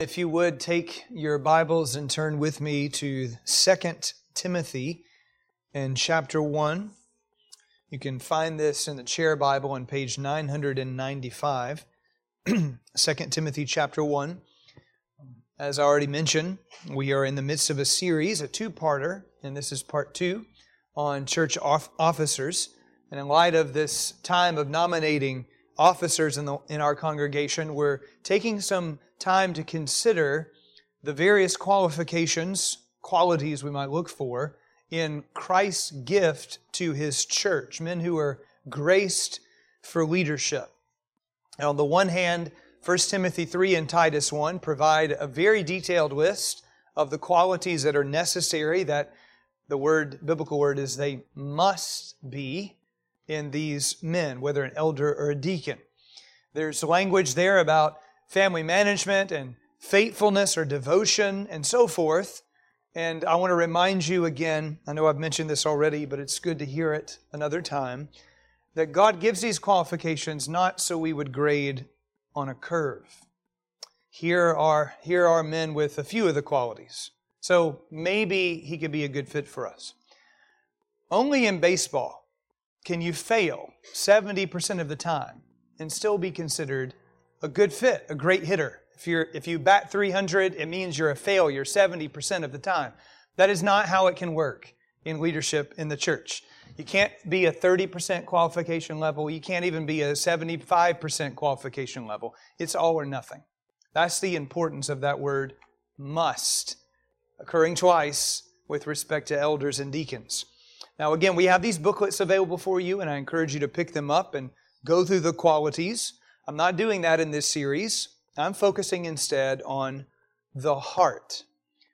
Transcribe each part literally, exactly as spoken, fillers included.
If you would take your Bibles and turn with me to Second Timothy in chapter one. You can find this in the Chair Bible on page nine ninety-five. Second Timothy chapter one. As I already mentioned, we are in the midst of a series, a two-parter, and this is part two, on church officers. And in light of this time of nominating officers in, the, in our congregation, we're taking some time to consider the various qualifications, qualities we might look for in Christ's gift to His church, men who are graced for leadership. And on the one hand, First Timothy three and Titus one provide a very detailed list of the qualities that are necessary, that the word, biblical word is they must be in these men, whether an elder or a deacon. There's language there about family management and faithfulness or devotion and so forth. And I want to remind you again, I know I've mentioned this already, but it's good to hear it another time, that God gives these qualifications not so we would grade on a curve. Here are, here are men with a few of the qualities. So maybe he could be a good fit for us. Only in baseball can you fail seventy percent of the time and still be considered a good fit, a great hitter. If you're if you bat three hundred, it means you're a failure seventy percent of the time. That is not how it can work in leadership in the church. You can't be a thirty percent qualification level. You can't even be a seventy-five percent qualification level. It's all or nothing. That's the importance of that word must, occurring twice with respect to elders and deacons. Now again, we have these booklets available for you, and I encourage you to pick them up and go through the qualities. I'm not doing that in this series. I'm focusing instead on the heart.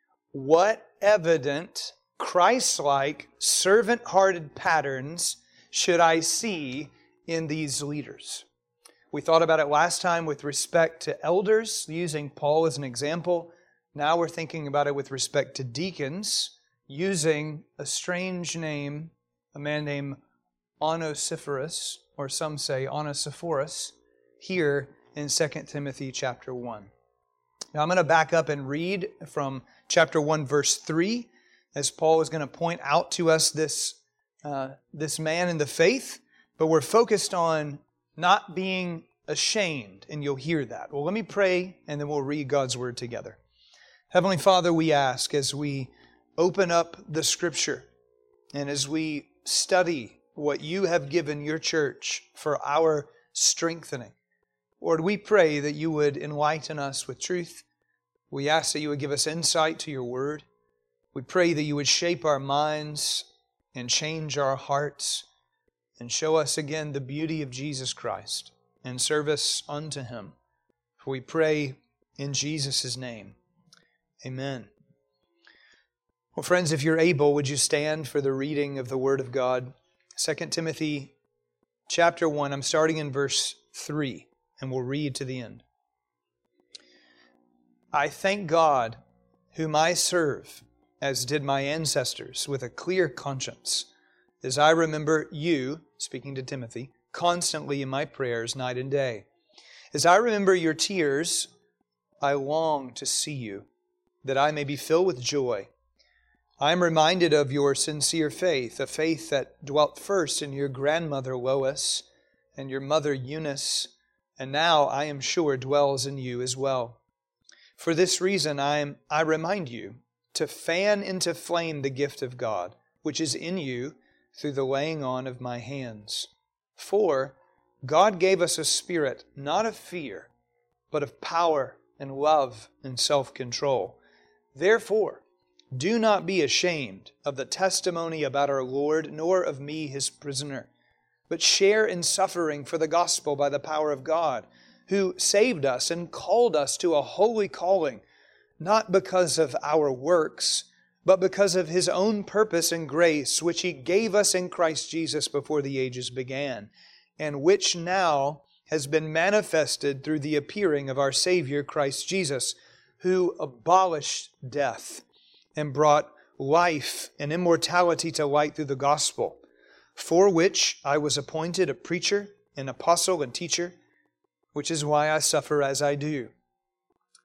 What evident, Christ-like, servant-hearted patterns should I see in these leaders? We thought about it last time with respect to elders, using Paul as an example. Now we're thinking about it with respect to deacons, using a strange name, a man named Onesiphorus, or some say Onesiphorus, here in Second Timothy chapter one. Now I'm going to back up and read from chapter one, verse three, as Paul is going to point out to us this, uh, this man in the faith, but we're focused on not being ashamed, and you'll hear that. Well, let me pray, and then we'll read God's Word together. Heavenly Father, we ask as we open up the Scripture, and as we study what You have given Your church for our strengthening, Lord, we pray that You would enlighten us with truth. We ask that You would give us insight to Your Word. We pray that You would shape our minds and change our hearts and show us again the beauty of Jesus Christ and service unto Him. For we pray in Jesus' name. Amen. Well, friends, if you're able, would you stand for the reading of the Word of God? Second Timothy chapter one, I'm starting in verse three, and we'll read to the end. I thank God, whom I serve, as did my ancestors, with a clear conscience, as I remember you, speaking to Timothy, constantly in my prayers night and day. As I remember your tears, I long to see you, that I may be filled with joy. I am reminded of your sincere faith, a faith that dwelt first in your grandmother Lois and your mother Eunice, and now I am sure dwells in you as well. For this reason I am I remind you to fan into flame the gift of God, which is in you through the laying on of my hands. For God gave us a spirit not of fear, but of power and love and self-control. Therefore, do not be ashamed of the testimony about our Lord, nor of me, His prisoner, but share in suffering for the gospel by the power of God, who saved us and called us to a holy calling, not because of our works, but because of His own purpose and grace, which He gave us in Christ Jesus before the ages began, and which now has been manifested through the appearing of our Savior Christ Jesus, who abolished death and brought life and immortality to light through the gospel, for which I was appointed a preacher, an apostle, and teacher, which is why I suffer as I do.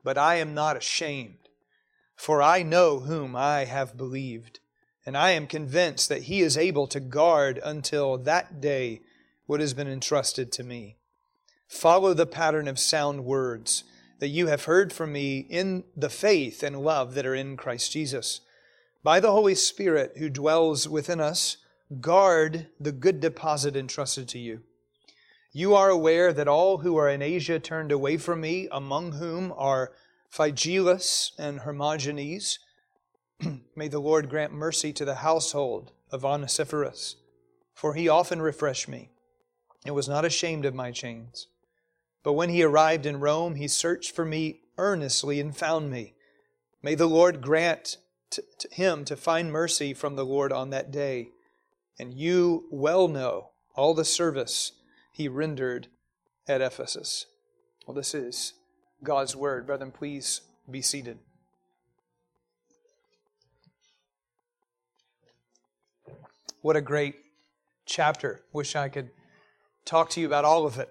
But I am not ashamed, for I know whom I have believed, and I am convinced that He is able to guard until that day what has been entrusted to me. Follow the pattern of sound words that you have heard from me in the faith and love that are in Christ Jesus. By the Holy Spirit who dwells within us, guard the good deposit entrusted to you. You are aware that all who are in Asia turned away from me, among whom are Phygelus and Hermogenes. May the Lord grant mercy to the household of Onesiphorus, for he often refreshed me and was not ashamed of my chains. But when he arrived in Rome, he searched for me earnestly and found me. May the Lord grant to, to him to find mercy from the Lord on that day. And you well know all the service he rendered at Ephesus. Well, this is God's Word. Brethren, please be seated. What a great chapter. Wish I could talk to you about all of it.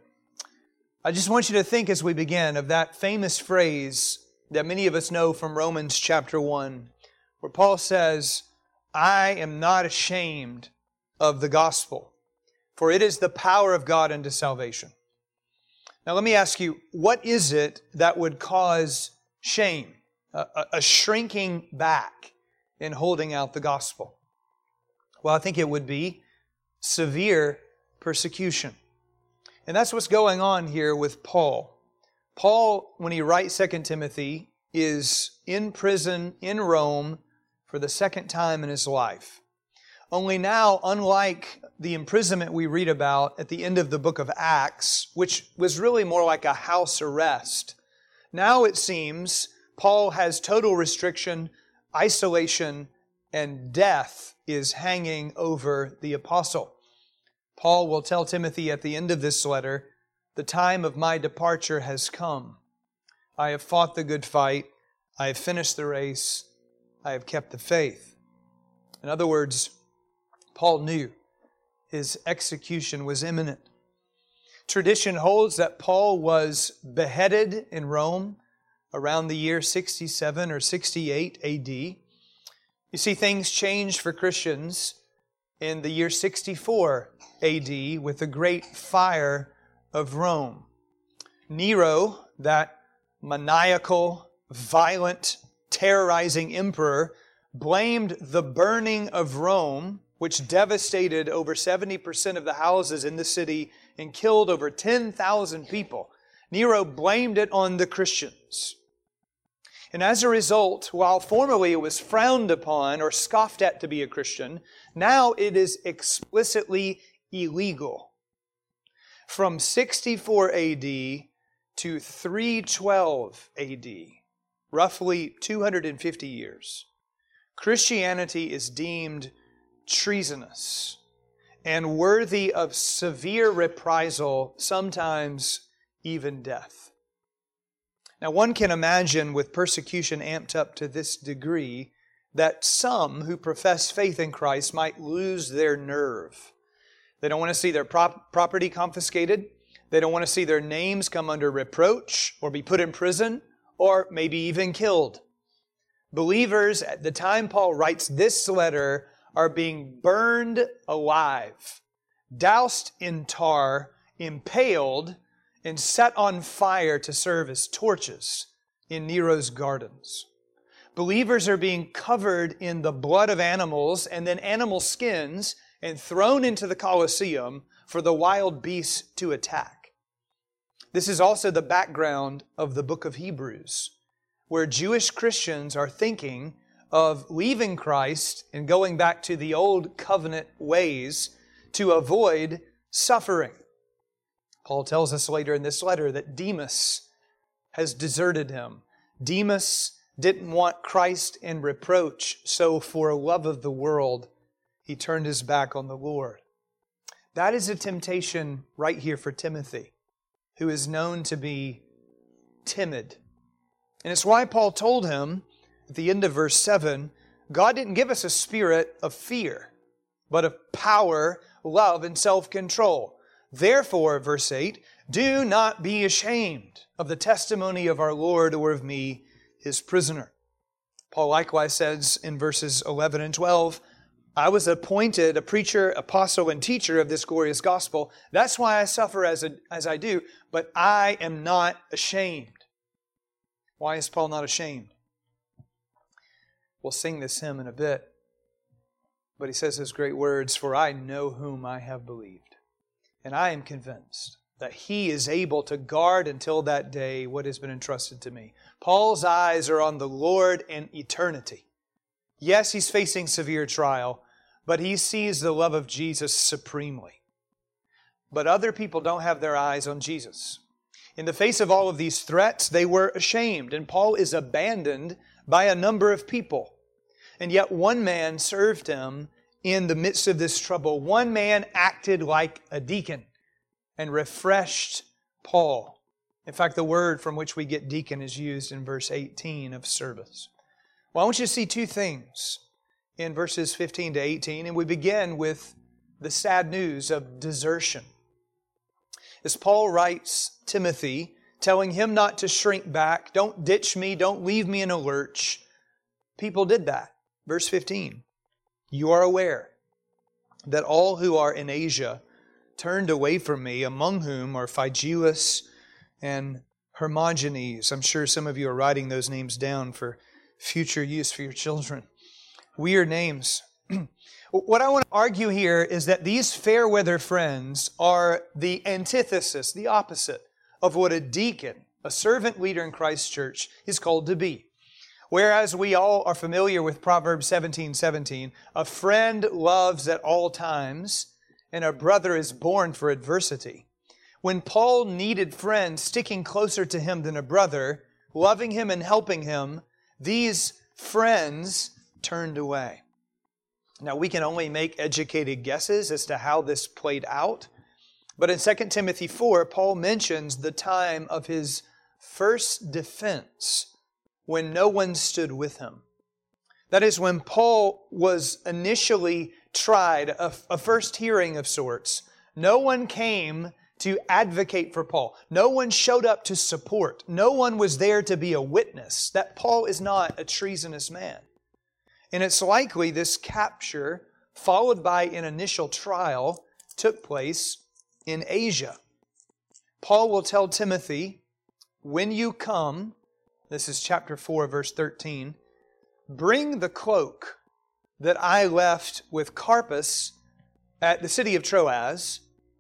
I just want you to think as we begin of that famous phrase that many of us know from Romans chapter one, where Paul says, I am not ashamed of the gospel, for it is the power of God unto salvation. Now let me ask you, what is it that would cause shame, a, a, a shrinking back in holding out the gospel? Well, I think it would be severe persecution. And that's what's going on here with Paul. Paul, when he writes Second Timothy, is in prison in Rome for the second time in his life. Only now, unlike the imprisonment we read about at the end of the book of Acts, which was really more like a house arrest, now it seems Paul has total restriction, isolation, and death is hanging over the apostle. Paul will tell Timothy at the end of this letter, the time of my departure has come. I have fought the good fight. I have finished the race. I have kept the faith. In other words, Paul knew his execution was imminent. Tradition holds that Paul was beheaded in Rome around the year sixty-seven or sixty-eight A D. You see, things changed for Christians in the year sixty-four A D with the great fire of Rome. Nero, that maniacal, violent, terrorizing emperor, blamed the burning of Rome, which devastated over seventy percent of the houses in the city and killed over ten thousand people. Nero blamed it on the Christians. And as a result, while formerly it was frowned upon or scoffed at to be a Christian, now it is explicitly illegal. From sixty-four A D to three twelve A D, roughly two hundred fifty years, Christianity is deemed treasonous and worthy of severe reprisal, sometimes even death. Now, one can imagine with persecution amped up to this degree that some who profess faith in Christ might lose their nerve. They don't want to see their prop- property confiscated. They don't want to see their names come under reproach or be put in prison or maybe even killed. Believers, at the time Paul writes this letter, are being burned alive, doused in tar, impaled, and set on fire to serve as torches in Nero's gardens. Believers are being covered in the blood of animals and then animal skins and thrown into the Colosseum for the wild beasts to attack. This is also the background of the book of Hebrews, where Jewish Christians are thinking of leaving Christ and going back to the old covenant ways to avoid suffering. Paul tells us later in this letter that Demas has deserted him. Demas didn't want Christ in reproach, so for love of the world, he turned his back on the Lord. That is a temptation right here for Timothy, who is known to be timid. And it's why Paul told him at the end of verse seven, God didn't give us a spirit of fear, but of power, love, and self-control. Therefore, verse eight, Do not be ashamed of the testimony of our Lord or of me, His prisoner. Paul likewise says in verses eleven and twelve, I was appointed a preacher, apostle, and teacher of this glorious gospel. That's why I suffer as, a, as I do, but I am not ashamed. Why is Paul not ashamed? We'll sing this hymn in a bit. But he says his great words, for I know whom I have believed, and I am convinced that He is able to guard until that day what has been entrusted to me. Paul's eyes are on the Lord and eternity. Yes, he's facing severe trial, but he sees the love of Jesus supremely. But other people don't have their eyes on Jesus. In the face of all of these threats, they were ashamed, and Paul is abandoned by a number of people. And yet one man served him in the midst of this trouble. One man acted like a deacon and refreshed Paul. In fact, the word from which we get deacon is used in verse eighteen of service. Well, I want you to see two things in verses fifteen to eighteen, and we begin with the sad news of desertion. As Paul writes Timothy, telling him not to shrink back, don't ditch me, don't leave me in a lurch, people did that. Verse fifteen, you are aware that all who are in Asia turned away from me, among whom are Phygelus and Hermogenes. I'm sure some of you are writing those names down for future use for your children. Weird names. What I want to argue here is that these fair weather friends are the antithesis, the opposite of what a deacon, a servant leader in Christ's church, is called to be. Whereas we all are familiar with Proverbs seventeen seventeen, a friend loves at all times, and a brother is born for adversity. When Paul needed friends sticking closer to him than a brother, loving him and helping him, these friends turned away. Now, we can only make educated guesses as to how this played out. But in Second Timothy four, Paul mentions the time of his first defense when no one stood with him. That is when Paul was initially tried, a, a first hearing of sorts. No one came to advocate for Paul. No one showed up to support. No one was there to be a witness that Paul is not a treasonous man. And it's likely this capture, followed by an initial trial, took place in Asia. Paul will tell Timothy, when you come, this is chapter four, verse thirteen, bring the cloak that I left with Carpus at the city of Troas.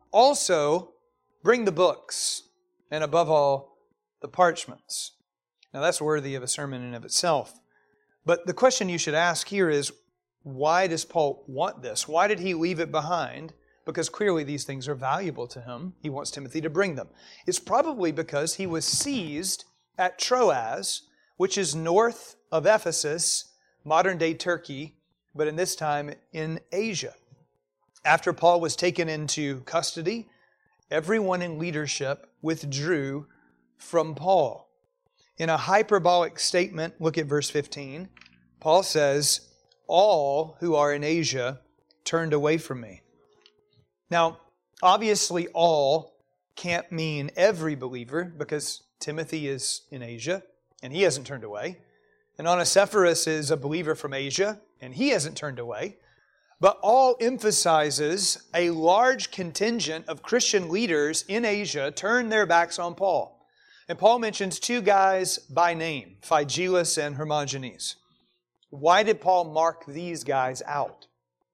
Also, bring the books, and above all, the parchments. Now that's worthy of a sermon in of itself. But the question you should ask here is, why does Paul want this? Why did he leave it behind? Because clearly these things are valuable to him. He wants Timothy to bring them. It's probably because he was seized at Troas, which is north of Ephesus, modern-day Turkey, but in this time in Asia. After Paul was taken into custody, everyone in leadership withdrew from Paul. In a hyperbolic statement, look at verse fifteen, Paul says, all who are in Asia turned away from me. Now, obviously all can't mean every believer, because Timothy is in Asia and he hasn't turned away. And Onesiphorus is a believer from Asia and he hasn't turned away. But all emphasizes a large contingent of Christian leaders in Asia turned their backs on Paul. And Paul mentions two guys by name, Phygelus and Hermogenes. Why did Paul mark these guys out?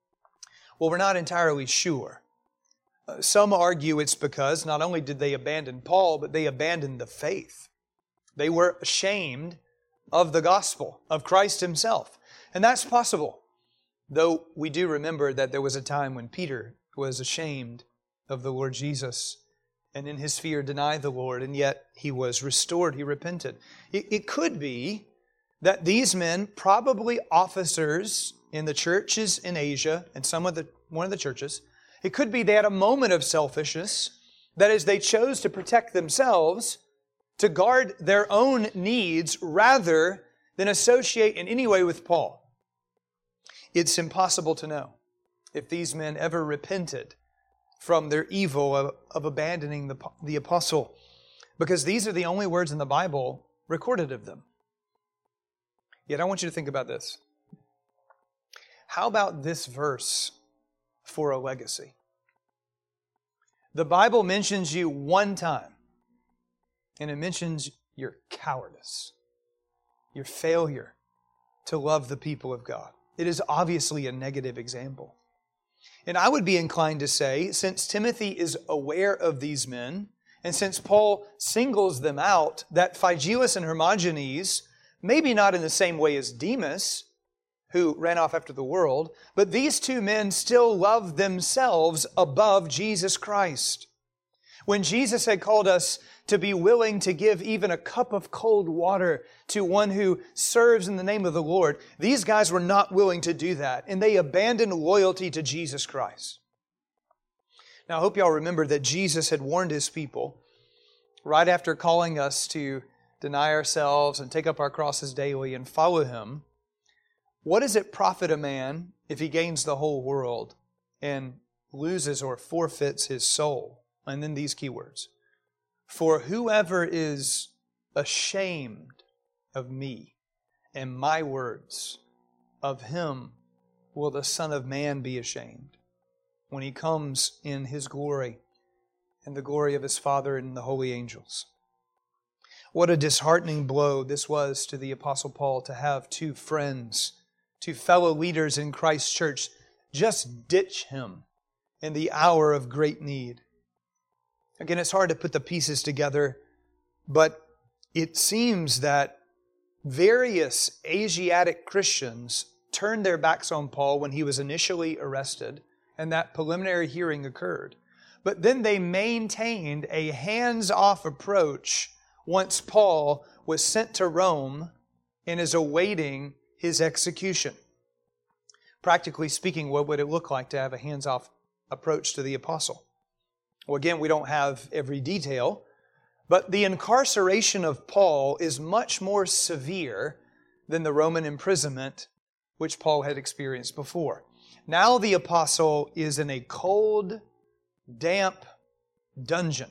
Well, we're not entirely sure. Uh, some argue it's because not only did they abandon Paul, but they abandoned the faith. They were ashamed of the gospel, of Christ Himself. And that's possible. Though we do remember that there was a time when Peter was ashamed of the Lord Jesus and in his fear denied the Lord, and yet he was restored, he repented. It, it could be that these men, probably officers in the churches in Asia and some of the one of the churches, it could be they had a moment of selfishness, that is, they chose to protect themselves, to guard their own needs rather than associate in any way with Paul. It's impossible to know if these men ever repented from their evil of, of abandoning the, the apostle, because these are the only words in the Bible recorded of them. Yet I want you to think about this. How about this verse for a legacy? The Bible mentions you one time, and it mentions your cowardice, your failure to love the people of God. It is obviously a negative example. And I would be inclined to say, since Timothy is aware of these men, and since Paul singles them out, that Phygelus and Hermogenes, maybe not in the same way as Demas, who ran off after the world, but these two men still loved themselves above Jesus Christ. When Jesus had called us to be willing to give even a cup of cold water to one who serves in the name of the Lord, these guys were not willing to do that, and they abandoned loyalty to Jesus Christ. Now, I hope y'all remember that Jesus had warned His people right after calling us to deny ourselves and take up our crosses daily and follow Him. What does it profit a man if he gains the whole world and loses or forfeits his soul? And then these keywords. For whoever is ashamed of me and my words, of him will the Son of Man be ashamed when He comes in His glory and the glory of His Father and the holy angels. What a disheartening blow this was to the Apostle Paul to have two friends, two fellow leaders in Christ's church, just ditch him in the hour of great need. Again, it's hard to put the pieces together, but it seems that various Asiatic Christians turned their backs on Paul when he was initially arrested, and that preliminary hearing occurred. But then they maintained a hands-off approach once Paul was sent to Rome and is awaiting his execution. Practically speaking, what would it look like to have a hands-off approach to the apostle? Well, again, we don't have every detail, but the incarceration of Paul is much more severe than the Roman imprisonment which Paul had experienced before. Now the apostle is in a cold, damp dungeon.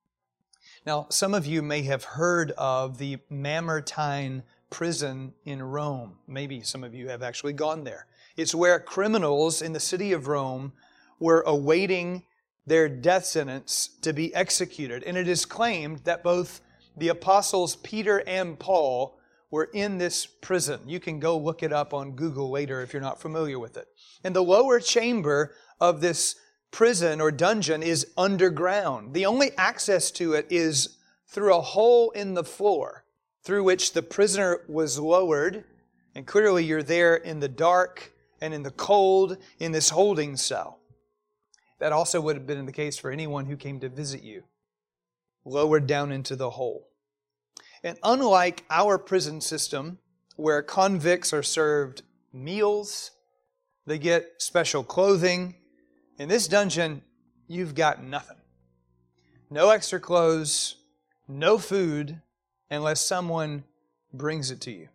Now, some of you may have heard of the Mamertine prison in Rome. Maybe some of you have actually gone there. It's where criminals in the city of Rome were awaiting their death sentence to be executed. And it is claimed that both the apostles Peter and Paul were in this prison. You can go look it up on Google later if you're not familiar with it. And the lower chamber of this prison or dungeon is underground. The only access to it is through a hole in the floor through which the prisoner was lowered. And clearly you're there in the dark and in the cold in this holding cell. That also would have been the case for anyone who came to visit you, lowered down into the hole. And unlike our prison system, where convicts are served meals, they get special clothing, in this dungeon, you've got nothing. No extra clothes, no food, unless someone brings it to you.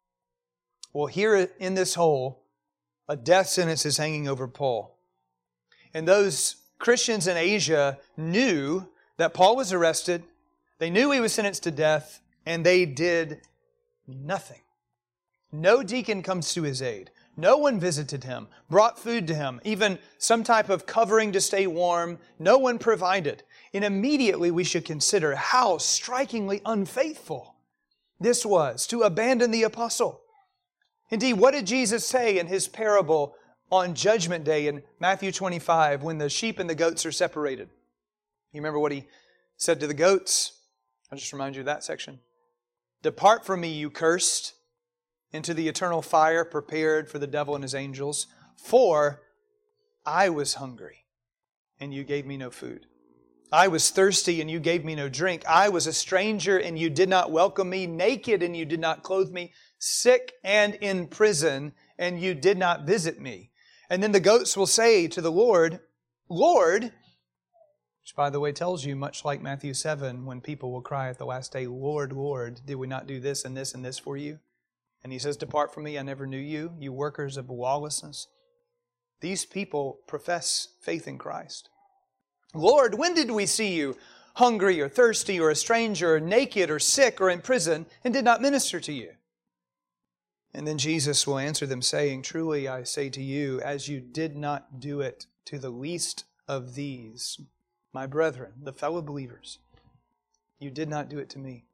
Well, here in this hole, a death sentence is hanging over Paul. And those Christians in Asia knew that Paul was arrested, they knew he was sentenced to death, and they did nothing. No deacon comes to his aid. No one visited him, brought food to him, even some type of covering to stay warm. No one provided. And immediately we should consider how strikingly unfaithful this was to abandon the apostle. Indeed, what did Jesus say in His parable on Judgment Day in Matthew twenty-five when the sheep and the goats are separated? You remember what He said to the goats? I'll just remind you of that section. Depart from me, you cursed, into the eternal fire prepared for the devil and his angels. For I was hungry, and you gave me no food. I was thirsty, and you gave me no drink. I was a stranger, and you did not welcome me. Naked, and you did not clothe me. Sick and in prison, and you did not visit me. And then the goats will say to the Lord, Lord, which by the way tells you, much like Matthew seven, when people will cry at the last day, Lord, Lord, did we not do this and this and this for you? And He says, depart from me, I never knew you, you workers of lawlessness. These people profess faith in Christ. Lord, when did we see you hungry or thirsty or a stranger or naked or sick or in prison and did not minister to you? And then Jesus will answer them saying, truly I say to you, as you did not do it to the least of these, my brethren, the fellow believers, you did not do it to me.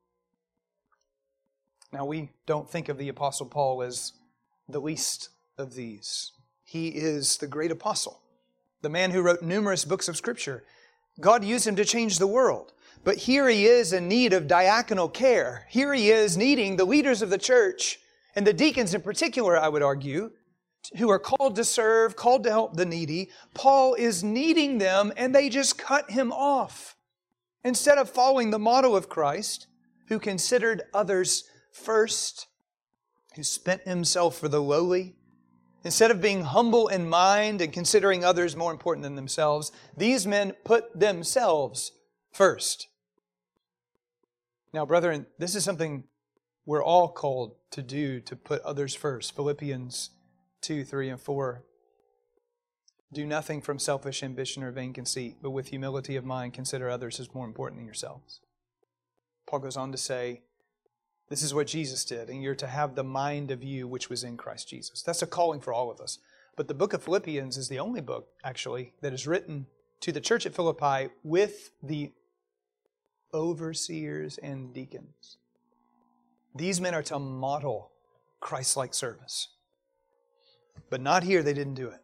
Now we don't think of the Apostle Paul as the least of these. He is the great apostle, the man who wrote numerous books of Scripture. God used him to change the world. But here he is in need of diaconal care. Here he is needing the leaders of the church, and the deacons in particular, I would argue, who are called to serve, called to help the needy. Paul is needing them, and they just cut him off. Instead of following the model of Christ, who considered others first, who spent himself for the lowly, instead of being humble in mind and considering others more important than themselves, these men put themselves first. Now, brethren, this is something we're all called to do, to put others first. Philippians two, three, and four. Do nothing from selfish ambition or vain conceit, but with humility of mind consider others as more important than yourselves. Paul goes on to say, this is what Jesus did, and you're to have the mind of you which was in Christ Jesus. That's a calling for all of us. But the book of Philippians is the only book, actually, that is written to the church at Philippi with the overseers and deacons. These men are to model Christ-like service. But not here, they didn't do it.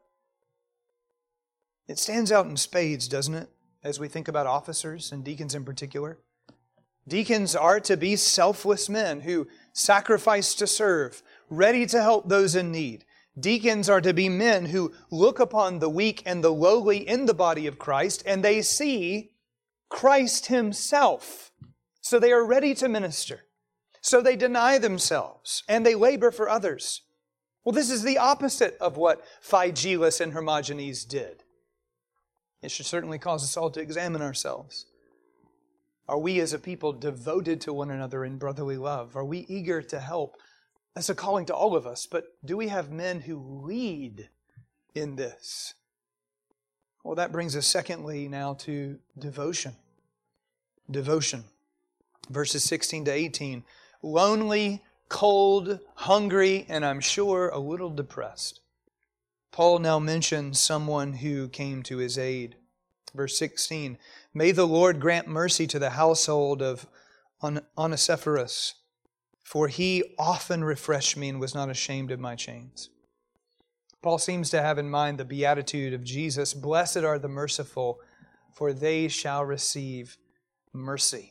It stands out in spades, doesn't it, as we think about officers and deacons in particular? Deacons are to be selfless men who sacrifice to serve, ready to help those in need. Deacons are to be men who look upon the weak and the lowly in the body of Christ, and they see Christ Himself. So they are ready to minister. So they deny themselves, and they labor for others. Well, this is the opposite of what Phygellus and Hermogenes did. It should certainly cause us all to examine ourselves. Are we as a people devoted to one another in brotherly love? Are we eager to help? That's a calling to all of us, but do we have men who lead in this? Well, that brings us secondly now to devotion. Devotion. Verses sixteen to eighteen. Lonely, cold, hungry, and I'm sure a little depressed. Paul now mentions someone who came to his aid. Verse sixteen, may the Lord grant mercy to the household of Onesiphorus, for he often refreshed me and was not ashamed of my chains. Paul seems to have in mind the beatitude of Jesus, blessed are the merciful, for they shall receive mercy.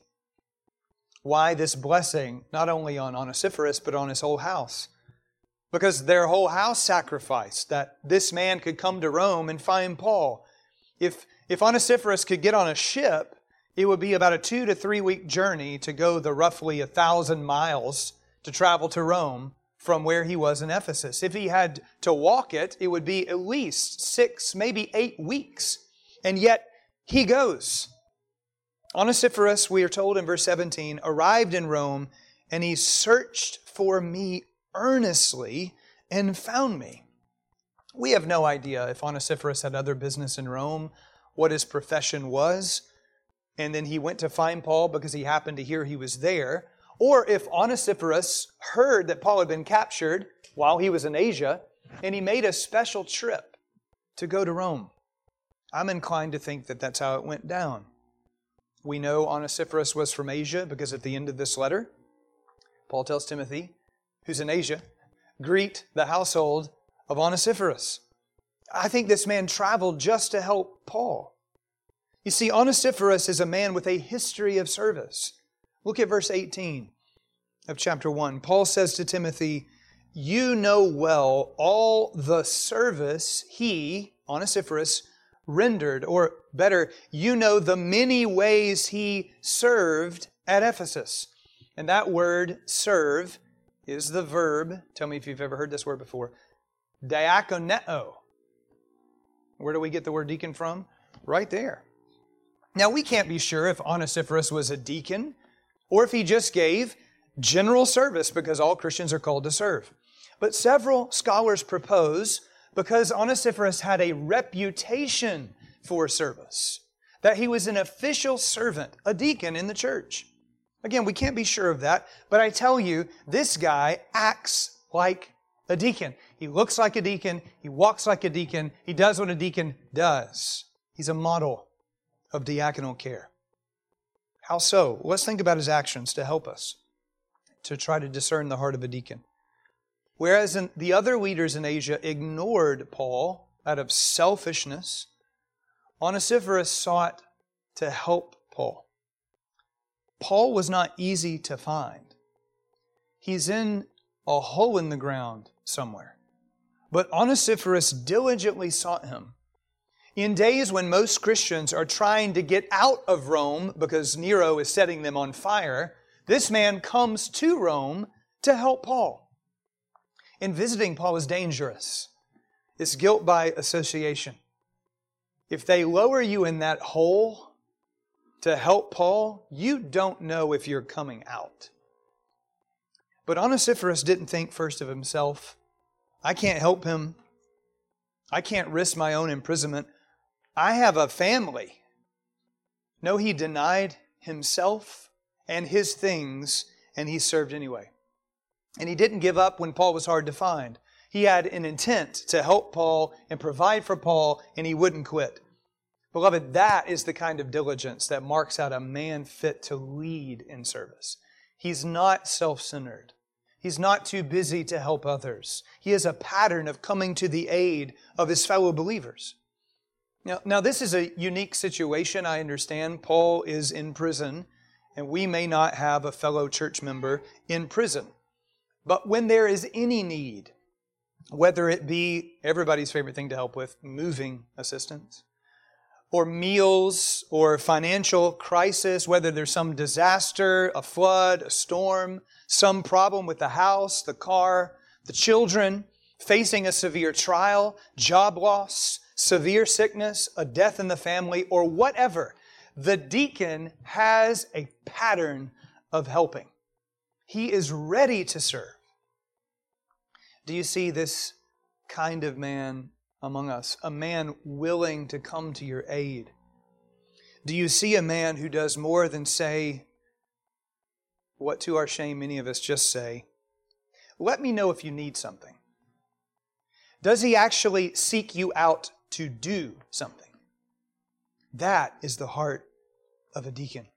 Why this blessing, not only on Onesiphorus, but on his whole house? Because their whole house sacrificed that this man could come to Rome and find Paul. If, if Onesiphorus could get on a ship, it would be about a two to three week journey to go the roughly a thousand miles to travel to Rome from where he was in Ephesus. If he had to walk it, it would be at least six, maybe eight weeks. And yet he goes. Onesiphorus, we are told in verse seventeen, arrived in Rome, and he searched for me earnestly and found me. We have no idea if Onesiphorus had other business in Rome, what his profession was, and then he went to find Paul because he happened to hear he was there, or if Onesiphorus heard that Paul had been captured while he was in Asia, and he made a special trip to go to Rome. I'm inclined to think that that's how it went down. We know Onesiphorus was from Asia because at the end of this letter, Paul tells Timothy, who's in Asia, greet the household of Onesiphorus. I think this man traveled just to help Paul. You see, Onesiphorus is a man with a history of service. Look at verse eighteen of chapter one. Paul says to Timothy, you know well all the service he, Onesiphorus, rendered, or better, you know the many ways he served at Ephesus. And that word, serve, is the verb, tell me if you've ever heard this word before, diakoneo. Where do we get the word deacon from? Right there. Now, we can't be sure if Onesiphorus was a deacon or if he just gave general service, because all Christians are called to serve. But several scholars propose because Onesiphorus had a reputation for service, that he was an official servant, a deacon in the church. Again, we can't be sure of that, but I tell you, this guy acts like a deacon. He looks like a deacon, he walks like a deacon, he does what a deacon does. He's a model of diaconal care. How so? Let's think about his actions to help us to try to discern the heart of a deacon. Whereas in the other leaders in Asia ignored Paul out of selfishness, Onesiphorus sought to help Paul. Paul was not easy to find. He's in a hole in the ground somewhere. But Onesiphorus diligently sought him. In days when most Christians are trying to get out of Rome because Nero is setting them on fire, this man comes to Rome to help Paul. And visiting Paul is dangerous. It's guilt by association. If they lower you in that hole to help Paul, you don't know if you're coming out. But Onesiphorus didn't think first of himself. I can't help him. I can't risk my own imprisonment. I have a family. No, he denied himself and his things, and he served anyway. And he didn't give up when Paul was hard to find. He had an intent to help Paul and provide for Paul, and he wouldn't quit. Beloved, that is the kind of diligence that marks out a man fit to lead in service. He's not self-centered. He's not too busy to help others. He is a pattern of coming to the aid of his fellow believers. Now, now, this is a unique situation, I understand. Paul is in prison, and we may not have a fellow church member in prison. But when there is any need, whether it be everybody's favorite thing to help with, moving assistance, or meals, or financial crisis, whether there's some disaster, a flood, a storm, some problem with the house, the car, the children, facing a severe trial, job loss, severe sickness, a death in the family, or whatever, the deacon has a pattern of helping. He is ready to serve. Do you see this kind of man among us? A man willing to come to your aid? Do you see a man who does more than say what to our shame many of us just say, let me know if you need something? Does he actually seek you out to do something? That is the heart of a deacon.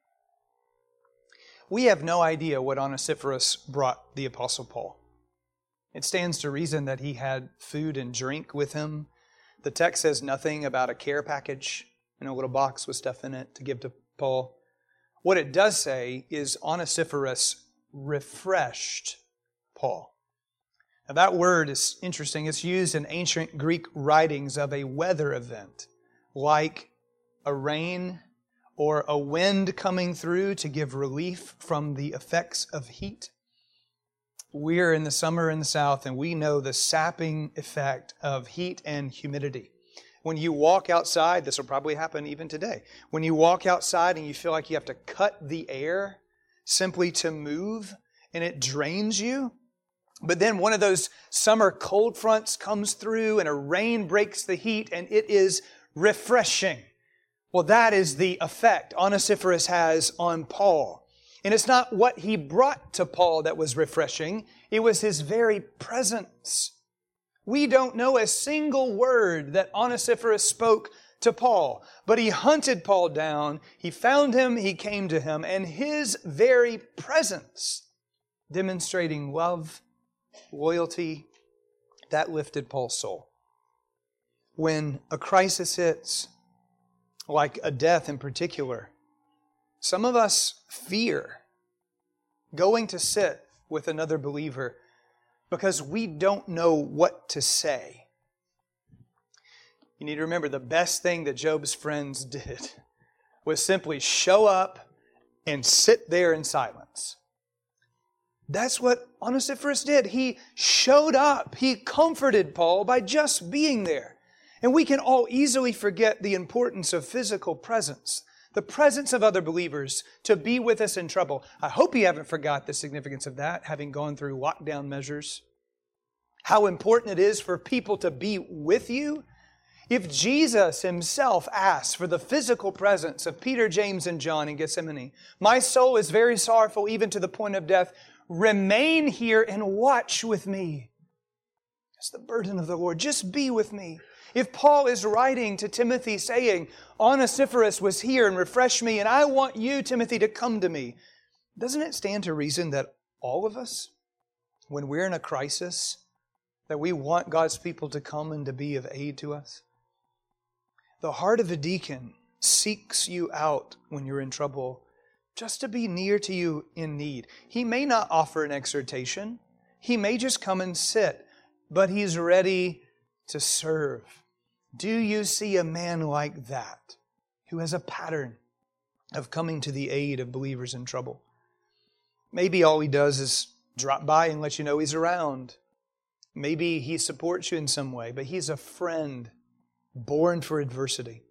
We have no idea what Onesiphorus brought the Apostle Paul. It stands to reason that he had food and drink with him. The text says nothing about a care package in a little box with stuff in it to give to Paul. What it does say is Onesiphorus refreshed Paul. Now that word is interesting. It's used in ancient Greek writings of a weather event, like a rain or a wind coming through to give relief from the effects of heat. We're in the summer in the South, and we know the sapping effect of heat and humidity. When you walk outside, this will probably happen even today. When you walk outside and you feel like you have to cut the air simply to move, and it drains you. But then one of those summer cold fronts comes through and a rain breaks the heat, and it is refreshing. Well, that is the effect Onesiphorus has on Paul. And it's not what he brought to Paul that was refreshing. It was his very presence. We don't know a single word that Onesiphorus spoke to Paul, but he hunted Paul down, he found him, he came to him, and his very presence, demonstrating love, loyalty, that lifted Paul's soul. When a crisis hits, like a death in particular, some of us fear going to sit with another believer because we don't know what to say. You need to remember the best thing that Job's friends did was simply show up and sit there in silence. That's what Onesiphorus did. He showed up. He comforted Paul by just being there. And we can all easily forget the importance of physical presence, the presence of other believers to be with us in trouble. I hope you haven't forgot the significance of that, having gone through lockdown measures. How important it is for people to be with you. If Jesus Himself asks for the physical presence of Peter, James, and John in Gethsemane, my soul is very sorrowful even to the point of death. Remain here and watch with me. It's the burden of the Lord. Just be with me. If Paul is writing to Timothy saying, Onesiphorus was here and refreshed me, and I want you, Timothy, to come to me, doesn't it stand to reason that all of us, when we're in a crisis, that we want God's people to come and to be of aid to us? The heart of a deacon seeks you out when you're in trouble, just to be near to you in need. He may not offer an exhortation. He may just come and sit, but he's ready to serve. Do you see a man like that who has a pattern of coming to the aid of believers in trouble? Maybe all he does is drop by and let you know he's around. Maybe he supports you in some way, but he's a friend born for adversity.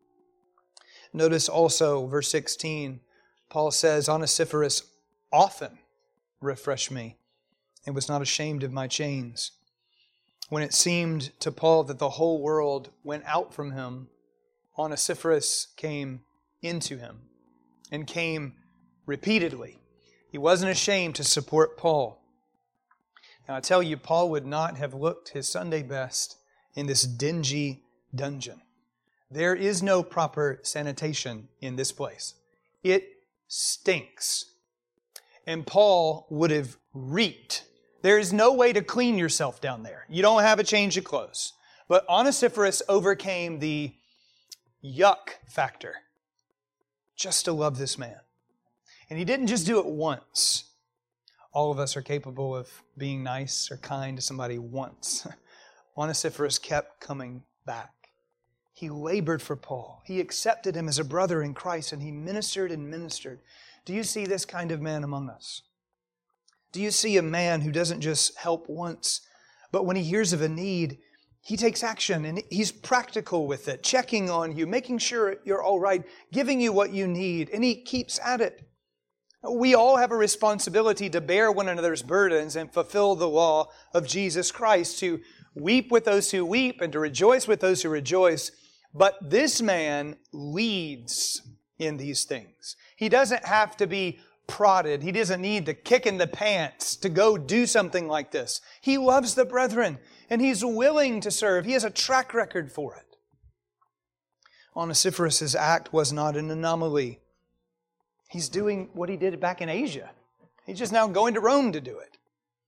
Notice also verse sixteen, Paul says, Onesiphorus often refreshed me and was not ashamed of my chains. When it seemed to Paul that the whole world went out from him, Onesiphorus came into him and came repeatedly. He wasn't ashamed to support Paul. Now I tell you, Paul would not have looked his Sunday best in this dingy dungeon. There is no proper sanitation in this place. It stinks. And Paul would have reeked. There is no way to clean yourself down there. You don't have a change of clothes. But Onesiphorus overcame the yuck factor just to love this man. And he didn't just do it once. All of us are capable of being nice or kind to somebody once. Onesiphorus kept coming back. He labored for Paul. He accepted him as a brother in Christ, and he ministered and ministered. Do you see this kind of man among us? Do you see a man who doesn't just help once, but when he hears of a need, he takes action and he's practical with it, checking on you, making sure you're all right, giving you what you need, and he keeps at it. We all have a responsibility to bear one another's burdens and fulfill the law of Jesus Christ, to weep with those who weep and to rejoice with those who rejoice. But this man leads in these things. He doesn't have to be prodded. He doesn't need the kick in the pants to go do something like this. He loves the brethren and he's willing to serve. He has a track record for it. Onesiphorus' act was not an anomaly. He's doing what he did back in Asia. He's just now going to Rome to do it.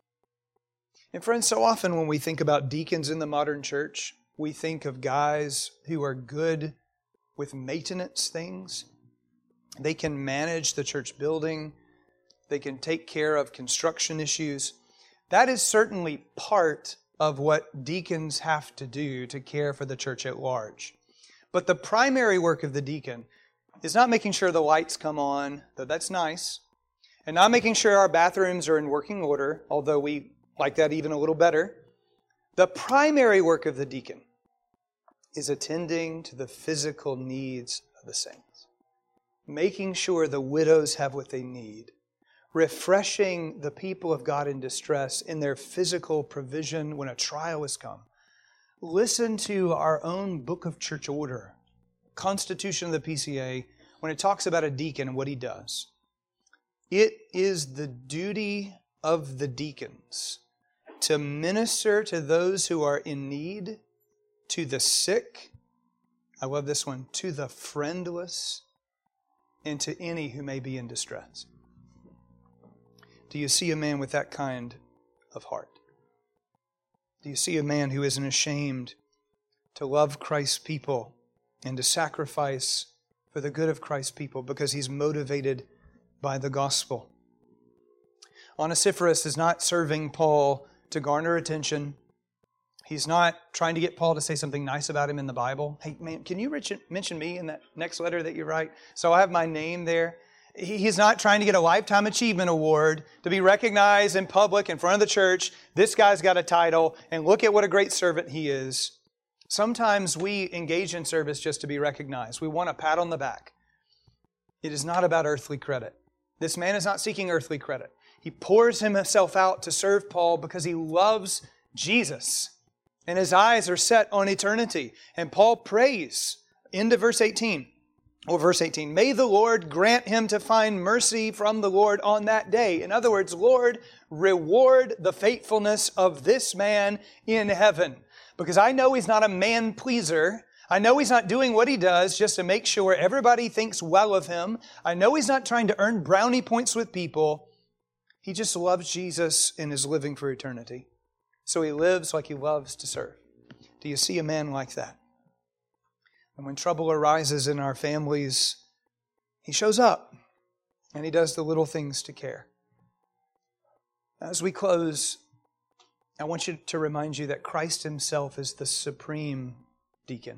And friends, so often when we think about deacons in the modern church, we think of guys who are good with maintenance things. They can manage the church building. They can take care of construction issues. That is certainly part of what deacons have to do to care for the church at large. But the primary work of the deacon is not making sure the lights come on, though that's nice, and not making sure our bathrooms are in working order, although we like that even a little better. The primary work of the deacon is attending to the physical needs of the saints, making sure the widows have what they need, refreshing the people of God in distress in their physical provision when a trial has come. Listen to our own Book of Church Order, Constitution of the P C A, when it talks about a deacon and what he does. It is the duty of the deacons to minister to those who are in need, to the sick, I love this one, to the friendless, and to any who may be in distress. Do you see a man with that kind of heart? Do you see a man who isn't ashamed to love Christ's people and to sacrifice for the good of Christ's people because he's motivated by the gospel? Onesiphorus is not serving Paul to garner attention. He's not trying to get Paul to say something nice about him in the Bible. Hey, man, can you mention me in that next letter that you write? So I have my name there. He's not trying to get a Lifetime Achievement Award to be recognized in public in front of the church. This guy's got a title, and look at what a great servant he is. Sometimes we engage in service just to be recognized. We want a pat on the back. It is not about earthly credit. This man is not seeking earthly credit. He pours himself out to serve Paul because he loves Jesus. And his eyes are set on eternity. And Paul prays, into verse eighteen, or verse eighteen, may the Lord grant him to find mercy from the Lord on that day. In other words, Lord, reward the faithfulness of this man in heaven. Because I know he's not a man pleaser. I know he's not doing what he does just to make sure everybody thinks well of him. I know he's not trying to earn brownie points with people. He just loves Jesus and is living for eternity. So he lives like he loves to serve. Do you see a man like that? And when trouble arises in our families, he shows up and he does the little things to care. As we close, I want you to remind you that Christ himself is the supreme deacon.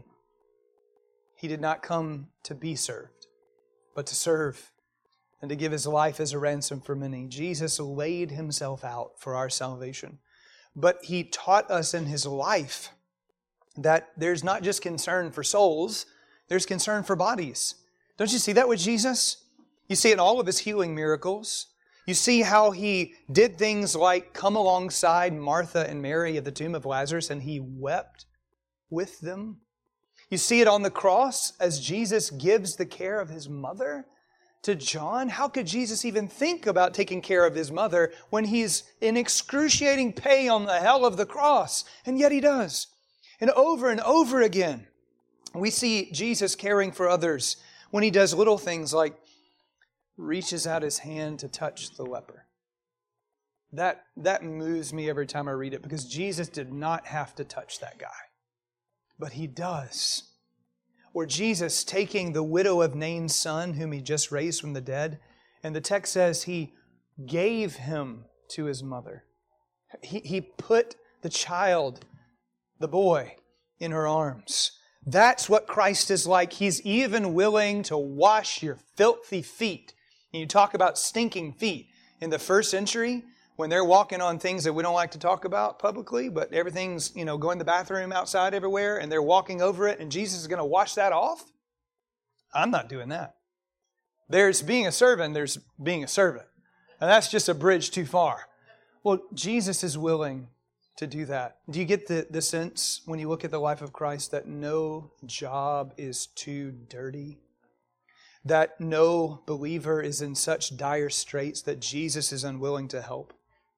He did not come to be served, but to serve and to give his life as a ransom for many. Jesus laid himself out for our salvation. But he taught us in his life that there's not just concern for souls, there's concern for bodies. Don't you see that with Jesus? You see it in all of his healing miracles. You see how he did things like come alongside Martha and Mary at the tomb of Lazarus and he wept with them. You see it on the cross as Jesus gives the care of his mother to John. How could Jesus even think about taking care of his mother when he's in excruciating pain on the hell of the cross? And yet he does. And over and over again, we see Jesus caring for others when he does little things like reaches out his hand to touch the leper. That, that moves me every time I read it because Jesus did not have to touch that guy. But he does. Or Jesus taking the widow of Nain's son, whom he just raised from the dead, and the text says he gave him to his mother. He, he put the child, the boy, in her arms. That's what Christ is like. He's even willing to wash your filthy feet. And you talk about stinking feet. In the first century, when they're walking on things that we don't like to talk about publicly, but everything's, you know, going to the bathroom outside everywhere, and they're walking over it, and Jesus is going to wash that off? I'm not doing that. There's being a servant, there's being a servant. And that's just a bridge too far. Well, Jesus is willing to do that. Do you get the, the sense when you look at the life of Christ that no job is too dirty? That no believer is in such dire straits that Jesus is unwilling to help?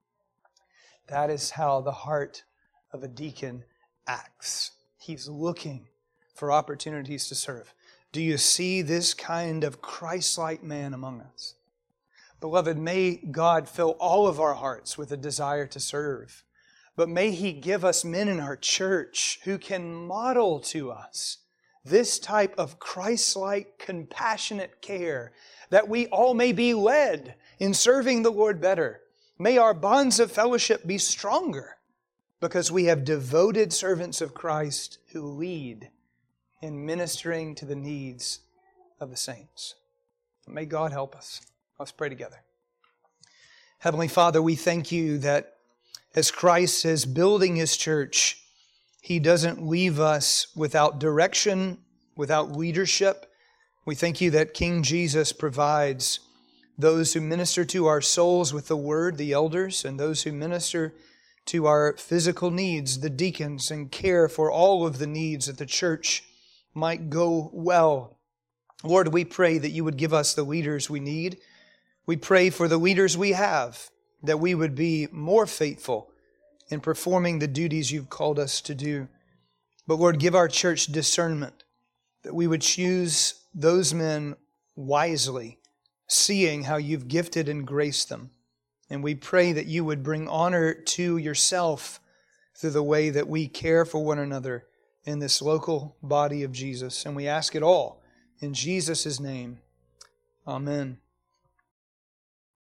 That is how the heart of a deacon acts. He's looking for opportunities to serve. Do you see this kind of Christ-like man among us? Beloved, may God fill all of our hearts with a desire to serve. But may He give us men in our church who can model to us this type of Christ-like, compassionate care, that we all may be led in serving the Lord better. May our bonds of fellowship be stronger because we have devoted servants of Christ who lead in ministering to the needs of the saints. May God help us. Let's pray together. Heavenly Father, we thank You that as Christ is building His church, He doesn't leave us without direction, without leadership. We thank You that King Jesus provides those who minister to our souls with the Word, the elders, and those who minister to our physical needs, the deacons, and care for all of the needs that the church might go well. Lord, we pray that You would give us the leaders we need. We pray for the leaders we have, that we would be more faithful in performing the duties You've called us to do. But Lord, give our church discernment, that we would choose those men wisely, seeing how You've gifted and graced them. And we pray that You would bring honor to Yourself through the way that we care for one another in this local body of Jesus. And we ask it all in Jesus' name. Amen.